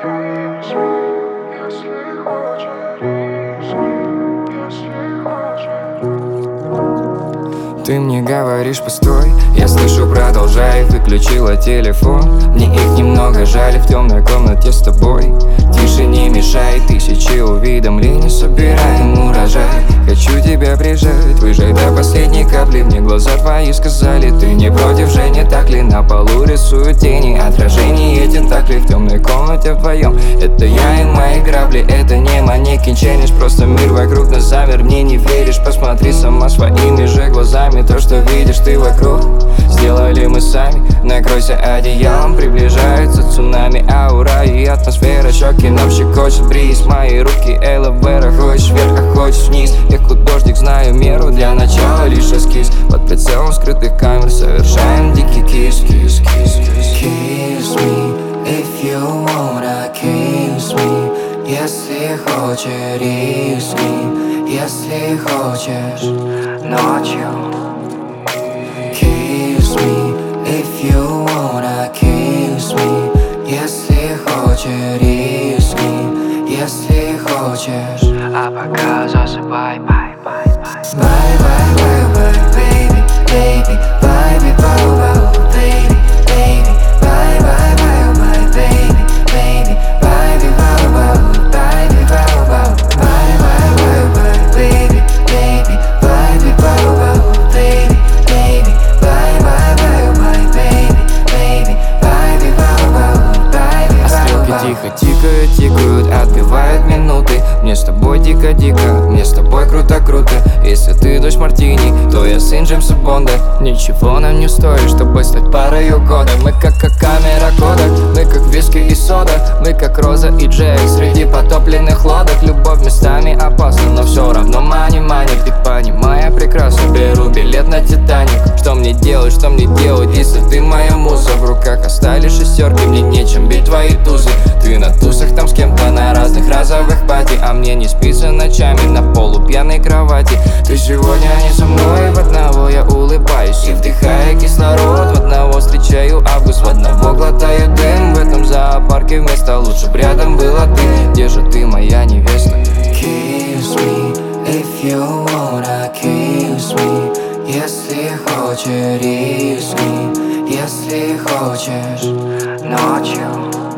Kiss me, если хочешь. Если хочешь. Ты мне говоришь, постой, я слышу, продолжай. Выключила телефон, мне их немного жаль. В темной комнате с тобой тише, не мешай. Тысячи уведомлений собираем урожай. Хочу тебя прижать, выжать до последней капли. Мне глаза твои сказали, ты не против же, не так ли? На полу рисуют тени, отражение тентакли. В темной комнате вдвоем, это я и мои грабли. Это не манекен челлендж, просто мир вокруг нас замер. Мне не веришь, посмотри сама своими же глазами. То, что видишь ты вокруг, сделали мы сами. Накройся одеялом, приближается цунами. Аура и атмосфера, щеки нам щекочет бриз. Мои руки элевера, хочешь вверх, а хочешь вниз. Я художник, знаю меру, для начала лишь эскиз. Под прицелом скрытых камер совершаем дикий кис. Kiss me, if you wanna kiss me. Если хочешь, рискни, если хочешь, ночью. Kiss me, if you wanna kiss me. Если хочешь, рискни, если хочешь. А пока засыпай, bye, bye, bye. Bye, bye, bye, bye, baby, baby. Bye, bye, bye, bye, baby, baby. Bye, bye, bye, bye, baby, baby. Bye, bye, bye, bye, baby, bye, bye. Bye, bye, bye, bye, baby, baby. Bye, bye, bye, baby, baby. Bye, bye, bye, bye, baby, baby. Bye, bye, bye, baby. А стрелки тихо тикают, отбивают минуты. Мне с тобой дико-дико, мне с тобой круто-круто. Если ты дочь Мартини, то я сын Джеймса Бонда. Ничего нам не стоит, чтобы стать парой года. Мы как камера кода, мы как виски и сода. Мы как Роза и Джек среди потопленных лодок. Любовь местами опасна, но все равно манит. Ты понимая прекрасно, беру билет на Титаник. Что мне делать, если ты моя муза? В руках остались шестерки, мне нечем бить твои тузы. Ты на тусах там с кем-то на разных разовых пати, а мне не спится ночами на полупьяной кровати. Ты сегодня не со мной, в одного я улыбаюсь и вдыхая кислород. В одного встречаю август, в одного глотаю дым. В этом зоопарке вместо лучше б рядом была ты. Где же ты, моя невеста? Kiss me, if you wanna kiss me. Если хочешь, рискни, если хочешь, ночью.